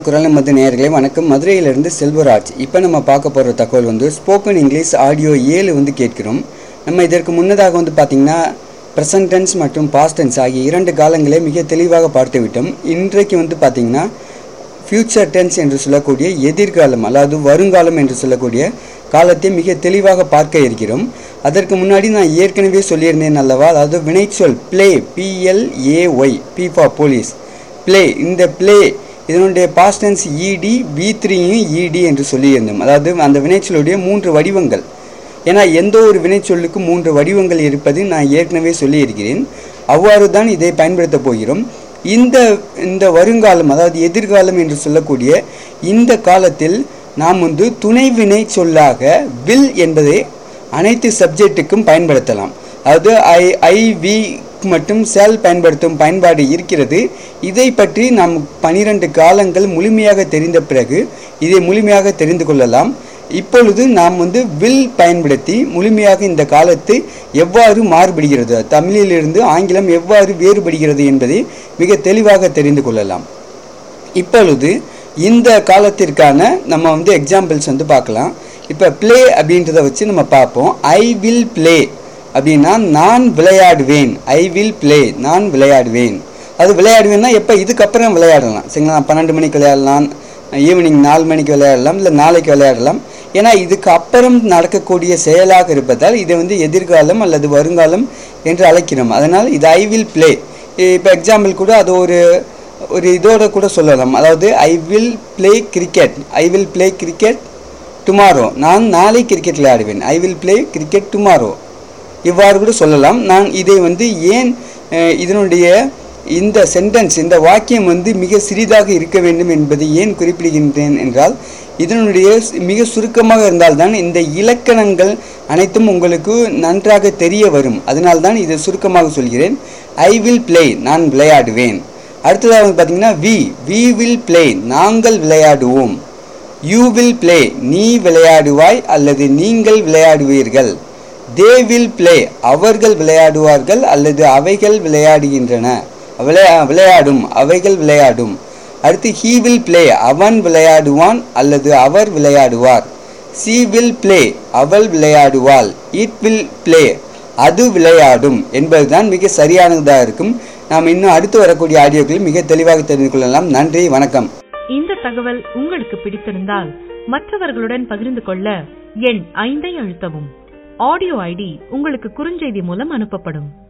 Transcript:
குரல் நமது நேயர்களே வணக்கம். மதுரையிலிருந்து செல்வராஜ். இப்போ நம்ம பார்க்க போகிற தகவல் ஸ்போக்கன் இங்கிலீஷ் ஆடியோ 7 கேட்கிறோம். நம்ம இதற்கு முன்னதாக பார்த்திங்கன்னா ப்ரெசன்ட் டென்ஸ் மற்றும் பாஸ்ட் டென்ஸ் ஆகிய 2 காலங்களை மிக தெளிவாக பார்த்து விட்டோம். இன்றைக்கு பார்த்திங்கன்னா ஃப்யூச்சர் டென்ஸ் என்று சொல்லக்கூடிய எதிர்காலம், அதாவது வருங்காலம் என்று சொல்லக்கூடிய காலத்தை மிக தெளிவாக பார்க்க இருக்கிறோம். அதற்கு முன்னாடி நான் ஏற்கனவே சொல்லியிருந்தேன் அல்லவா, அதாவது வினைச்சொல் play, PLAY, P for police, play. இந்த ப்ளே இதனுடைய பாஸ்ட் டென்ஸ் ED, V3யும் ED என்று சொல்லியிருந்தோம். அதாவது அந்த வினைச்சொல்லுடைய 3 வடிவங்கள். ஏன்னா எந்த ஒரு வினைச்சொல்லுக்கு 3 வடிவங்கள் இருப்பது நான் ஏற்கனவே சொல்லியிருக்கிறேன். அவ்வாறு தான் இதை பயன்படுத்த போகிறோம். இந்த வருங்காலம், அதாவது எதிர்காலம் என்று சொல்லக்கூடிய இந்த காலத்தில் நாம் துணை வினை சொல்லாக வில் என்பதை அனைத்து சப்ஜெக்ட்டுக்கும் பயன்படுத்தலாம். அதாவது I, we மற்றும் சேல் பயன்படுத்தும் பயன்பாடு இருக்கிறது. இதை பற்றி நாம் 12 காலங்கள் முழுமையாக தெரிந்த பிறகு இதை முழுமையாக தெரிந்து கொள்ளலாம். இப்பொழுது நாம் வில் பயன்படுத்தி முழுமையாக இந்த காலத்தை எவ்வாறு மாறுபடுகிறது, தமிழிலிருந்து ஆங்கிலம் எவ்வாறு வேறுபடுகிறது என்பதை மிக தெளிவாக தெரிந்து கொள்ளலாம். இப்பொழுது இந்த காலத்திற்கான நம்ம எக்ஸாம்பிள்ஸ் பார்க்கலாம். இப்போ ப்ளே அப்படின்றத வச்சு நம்ம பார்ப்போம். ஐ வில் ப்ளே அப்படின்னா நான் விளையாடுவேன். ஐ வில் ப்ளே, நான் விளையாடுவேன். அது விளையாடுவேன்னா எப்போ, இதுக்கப்புறம் விளையாடலாம். சரிங்களா, 12 மணிக்கு விளையாடலாம், ஈவினிங் 4 மணிக்கு விளையாடலாம், இல்லை நாளைக்கு விளையாடலாம். ஏன்னா இதுக்கு அப்புறம் நடக்கக்கூடிய செயலாக இருப்பதால் இதை எதிர்காலம் அல்லது வருங்காலம் என்று அழைக்கிறோம். அதனால் இது ஐ வில் ப்ளே. இப்போ எக்ஸாம்பிள் கூட அது ஒரு இதோட கூட சொல்லலாம். அதாவது I will play cricket, I will play cricket tomorrow, நான் நாளை கிரிக்கெட் விளையாடுவேன். I will play cricket tomorrow, இவ்வாறு கூட சொல்லலாம். நான் இதை ஏன் இதனுடைய இந்த சென்டென்ஸ், இந்த வாக்கியம் மிக சிறிதாக இருக்க வேண்டும் என்பதை ஏன் குறிப்பிடுகின்றேன் என்றால், இதனுடைய மிக சுருக்கமாக இருந்தால்தான் இந்த இலக்கணங்கள் அனைத்தும் உங்களுக்கு நன்றாக தெரிய வரும். அதனால்தான் இதை சுருக்கமாக சொல்கிறேன். ஐ வில் ப்ளே, நான் விளையாடுவேன். அடுத்ததாக பார்த்தீங்கன்னா வி வில் ப்ளே, நாங்கள் விளையாடுவோம். யூ வில் ப்ளே, நீ விளையாடுவாய் அல்லது நீங்கள் விளையாடுவீர்கள். தே வில் ப்ளே, அவர்கள் விளையாடுவார்கள் அல்லது அவைகள் விளையாடுகின்றன, விளையாடும், அவைகள் விளையாடும். அடுத்து ஹீ வில் ப்ளே, அவன் விளையாடுவான் அல்லது அவர் விளையாடுவார். ஷீ வில் ப்ளே, அவள் விளையாடுவாள். இட் வில் ப்ளே, அது விளையாடும் என்பதுதான் மிக சரியானதாக இருக்கும். நாம் இன்னும் அடுத்து வரக்கூடிய ஆடியோக்களில் மிக தெளிவாக தெரிந்து கொள்ளலாம். நன்றி, வணக்கம். இந்த தகவல் உங்களுக்கு பிடித்திருந்தால் மற்றவர்களுடன் பகிர்ந்து கொள்ள எண் 5 அழுத்தவும். ஆடியோ ஐடி உங்களுக்கு குறுஞ்செய்தி மூலம் அனுப்பப்படும்.